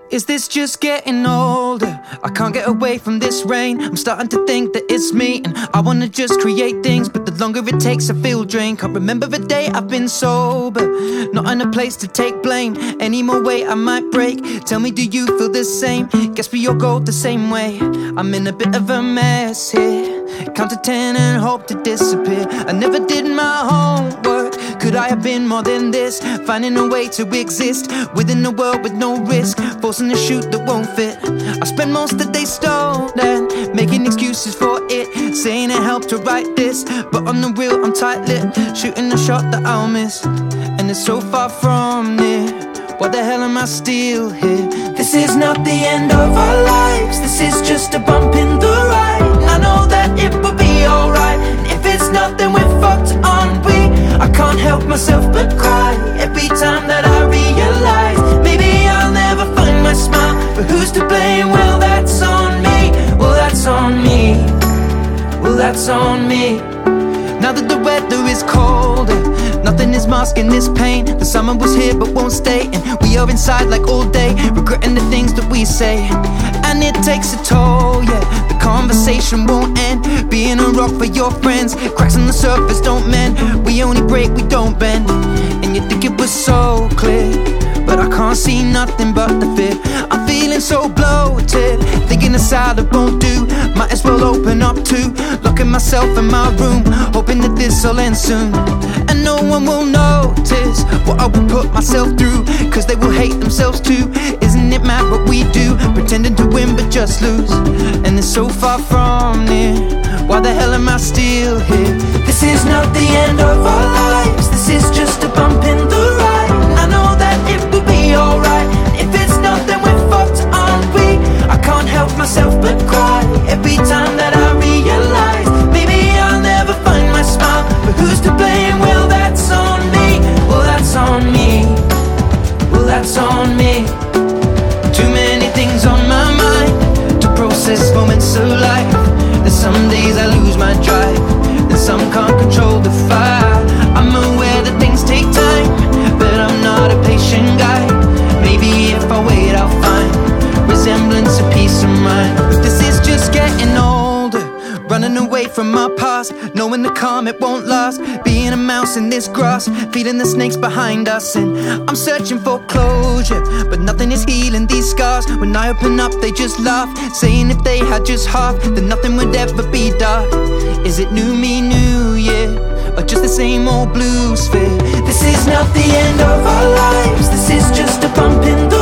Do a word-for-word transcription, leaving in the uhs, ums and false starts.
Is this just getting older? I can't get away from this rain. I'm starting to think that it's me, and I wanna just create things, but the longer it takes I feel drained. Can't remember the day I've been sober, not in a place to take blame. Any more weight I might break. Tell me, do you feel the same? Guess we all go the same way. I'm in a bit of a mess here. Count to ten and hope to disappear. I never did my homework. Could I have been more than this? Finding a way to exist within a world with no risk, forcing a shoot that won't fit. I spend most of the day stolen, making excuses for it, saying it helped to write this, but on the real I'm tight-lipped, shooting a shot that I'll miss, and it's so far from near. Why the hell am I still here? This is not the end of our lives. This is just a bump in the ride, and I know that it will be alright. If it's not, then we're fucked, aren't we? I can't help myself but cry every time that I realize maybe I'll never find my smile, but who's to blame? Well, that's on me. Well, that's on me. Well, that's on me. Now that the weather is colder, nothing is masking this pain. The summer was here but won't stay, and we are inside like all day, regretting the things that we say. And it takes a toll, yeah, the conversation won't end. Being a rock for your friends, cracks on the surface don't mend. We only break, we don't bend. And you think it was so clear, but I can't see nothing but the fear. I'm feeling so bloated, thinking a salad won't do. Might as well open up too, locking myself in my room, hoping that this'll end soon. And no one will notice what I will put myself through, cause they will hate themselves too. Isn't it mad what we do, pretending to win but just lose? And it's so far from near. Why the hell am I still here? This is not the end of our lives. This is just a bump in the ride, and I know that it will be alright. If it's not, then we're fucked, aren't we? I can't help myself but cry every time that I realize maybe I'll never find my smile, but who's to blame? Well, that's on me. Well, that's on me. Well, that's on me. Too many things on my mind to process moments of life. There's some days I lose my drive, and some can't control the fire. I'm aware that things take time, but I'm not a patient guy. Maybe if I wait I'll find resemblance of peace of mind. But this is just getting older, running away from my past, knowing the calm it won't last. Being a mouse in this grass, feeling the snakes behind us, and I'm searching for closure, but nothing is healing these scars. When I open up they just laugh, saying if they had just half, then nothing would ever be dark. Is it new me, new year, or just the same old blues fear? This is not the end of our lives. This is just a bump in the